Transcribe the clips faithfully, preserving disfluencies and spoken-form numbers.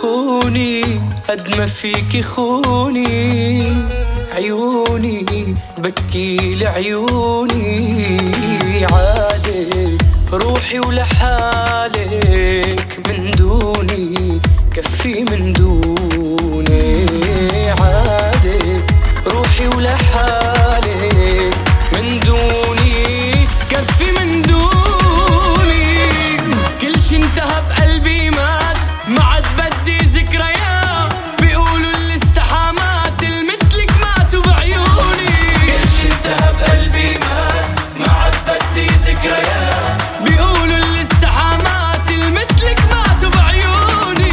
تخوني قد ما فيك خوني عيوني بكي لعيوني عادي روحي ولحالك من دوني كفي من دوني عادي روحي ولحالك من دوني كفي من دوني كل شي انتهى بقلبي مات ما عاد بدي ذكريات بيقولوا الاستحامات المثلك ماتوا بعيوني كل شي انتهى بقلبي مات ما عاد بدي ذكريات بيقولوا الاستحامات المثلك ماتوا بعيوني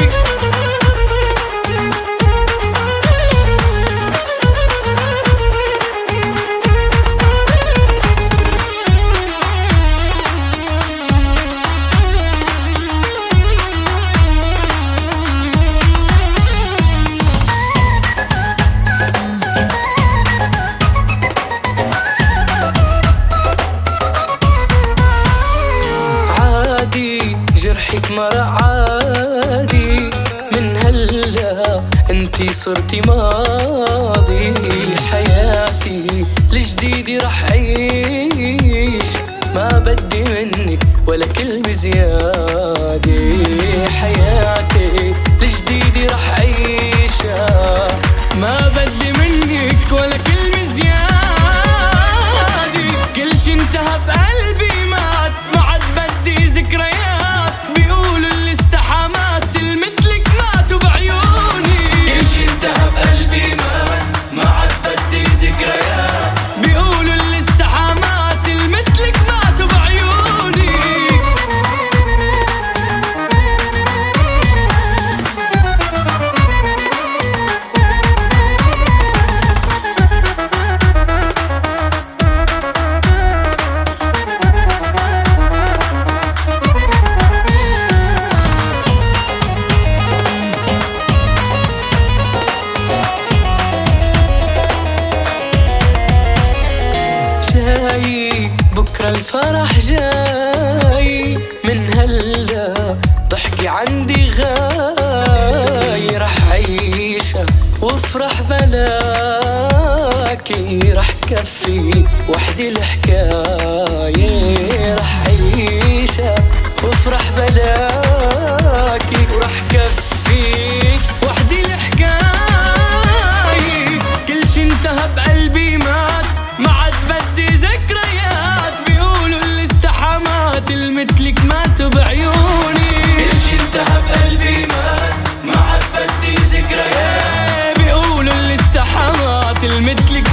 جرحك مرة عادي من هلا انتي صرتي ماضي حياتي الجديدة رح عيش ما بدي منك ولا كلمة زيادة حياتي الجديدة رح عيشها ما بدي منك ولا كلمة زيادة كل شي انتهى بقلبي مات ما عاد بدي ذكريات بيقولوا الاستحامات المثلك ماتوا بعيوني كل شي انتهى بقلبي مات ما عاد بدي ذكريات بيقولوا الاستحامات المثلك ماتوا بعيوني جاي بكرة الفرح جاي من هلا ضحكي عندي غاي رح عيشها وافرح بلاكي رح كفي وحدي الحكاية رح عيشها وافرح بلاكي ورح كفي وحدي الحكاية كل شي انتهى بقلبي مات ما عاد بدي ذكريات بيقولوا الاستحامات المثلك ماتوا بعيوني كل شي انتهى بقلبي مات ما عاد بدي ذكريات بيقولوا الاستحامات المثلك